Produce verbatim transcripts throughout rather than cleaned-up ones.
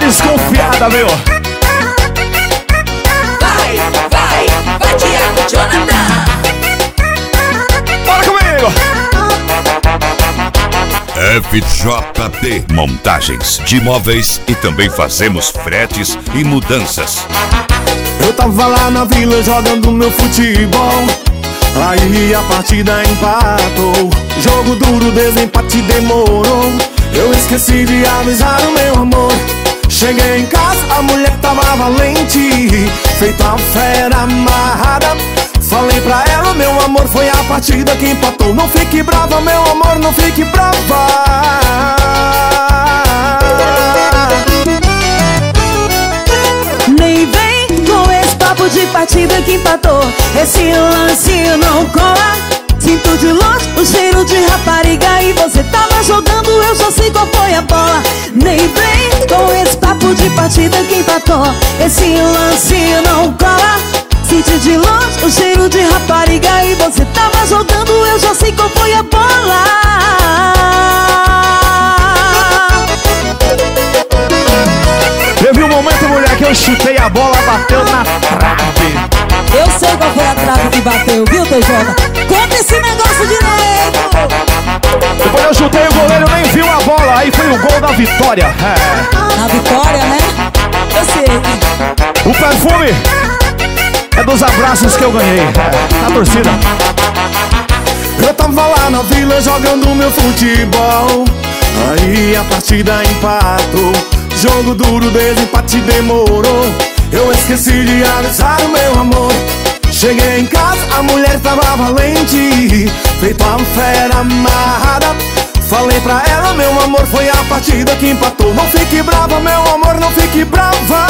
desconfiada, meu. Vai, vai, vai, Thiago Jonathan. Bora comigo. F J P Montagens de Móveis e também fazemos fretes e mudanças. Eu tava lá na vila jogando meu futebol, aí a partida empatou. Jogo duro, desempate demorou. Eu esqueci de avisar o meu amor. Cheguei em casa, a mulher tava valente, feita uma fera amarrada. Falei pra ela, meu amor, foi a partida que empatou. Não fique brava, meu amor, não fique brava. Nem vem com esse papo de partida que empatou. Esse lance não cola. Sinto de longe o cheiro de rapariga e você tava jogando, eu só sei qual foi a bola. Nem vem com esse papo de partida que empatou. Esse lance não cola. Sinto de longe o cheiro de rapariga e você tava jogando, eu já sei qual foi a bola. Teve um momento, mulher, que eu chutei a bola, bateu na trave. Eu sei qual foi a trave que bateu, viu, T J? Conta esse negócio direito. Depois eu chutei, o goleiro nem viu a bola, aí foi o gol da vitória. É. Na vitória, né? Eu sei. O perfume é dos abraços que eu ganhei, é, na torcida. Eu tava lá na vila jogando meu futebol, aí a partida empatou. Jogo duro, desempate demorou. Eu esqueci de avisar o meu amor. Cheguei em casa, a mulher tava valente, feita uma fera amarrada. Falei pra ela, meu amor, foi a partida que empatou. Não fique brava, meu amor, não fique brava.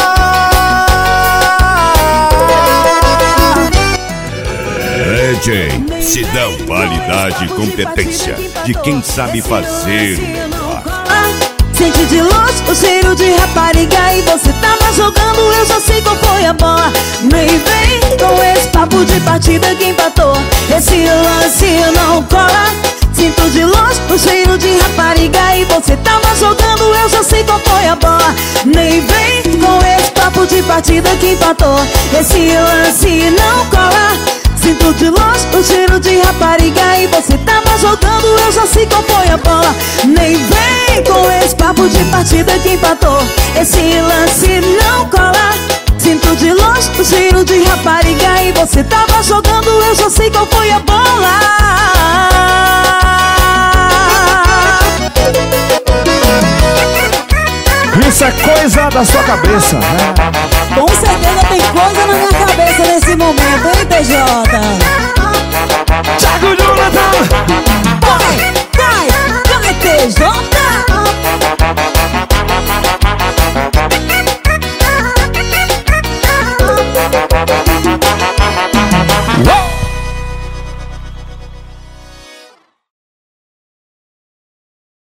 D J se dá qualidade e competência de quem sabe fazer o melhor. Sente de longe o cheiro de rapariga e você tava jogando, eu já sei qual foi a bola. Nem vem com esse papo de partida que empatou. Esse lance não cola. Sinto de longe o cheiro de rapariga e você tava jogando, eu já sei qual foi a bola. Nem vem com esse papo de partida que empatou. Esse lance não cola. Sinto de longe o cheiro de rapariga e você tava jogando, eu já sei qual foi a bola. Nem vem com esse papo de partida que empatou. Esse lance não cola. Sinto de longe o cheiro de rapariga e você tava jogando, eu já sei qual foi a bola. Isso é coisa da sua cabeça, né? Com certeza tem coisa na minha cabeça nesse momento, hein, T J? Thiago Jonathan!